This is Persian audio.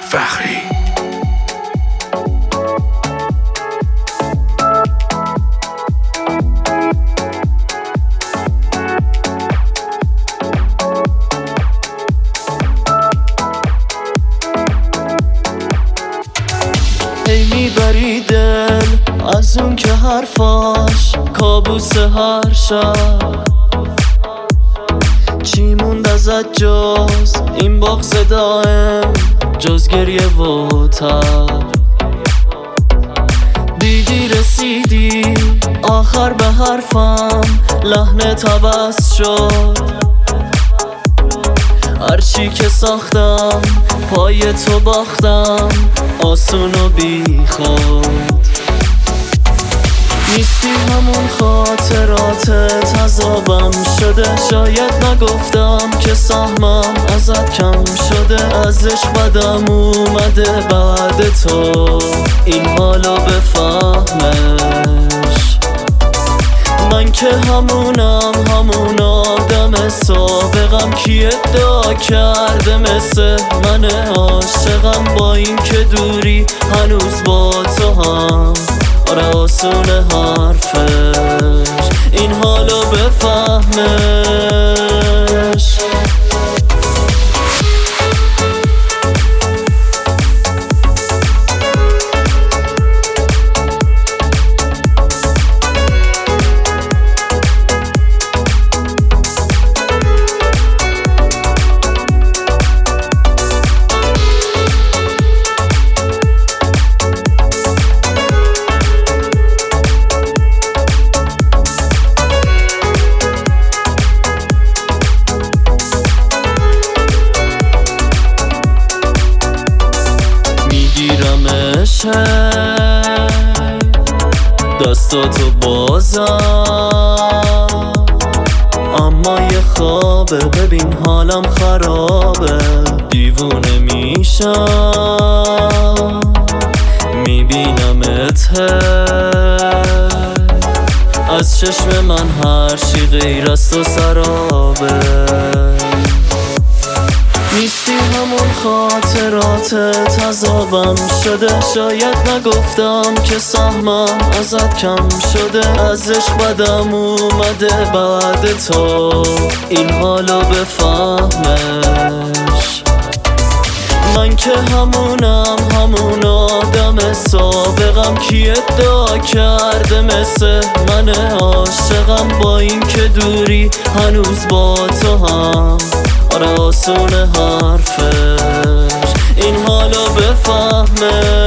فخری. ای میبری دل از اون که حرفاش کابوس هر شب، چی موند ازت جز این بغض دائم، جز گریه و تب. دیدی رسیدی آخر به حرفم، لحنت عوض شد، هرچی که ساختم پای تو باختم، آسون و بی خود. نیستی همون خاطراتت عذابم شده، شاید نگفتم که سهمم ازت کم شده، از عشق بدم اومده بعد تو این حالو بفهمش. من که همونم، همون آدم سابقم، کی ادعا کرده مثل من عاشقم، با این که دوری هنوز با تو هم، آره آسونه حرفش این حالو بفهمش. دستاتو بازم، اما یه خوابه، ببین حالم خرابه، دیوونه میشم میبینمت از چشم من، هر چی غیر از تو سرابه. نیستی همون خاطراتت عذابم شده، شاید نگفتم که سهمم ازت کم شده، از عشق بدم اومده بعد تو این حالو بفهمش. من که همونم، همون آدم سابقم، کی ادعا کرده مثل من عاشقم، با این که دوری هنوز با تو هم، آره آسونه حرفش این حالو بفهمه.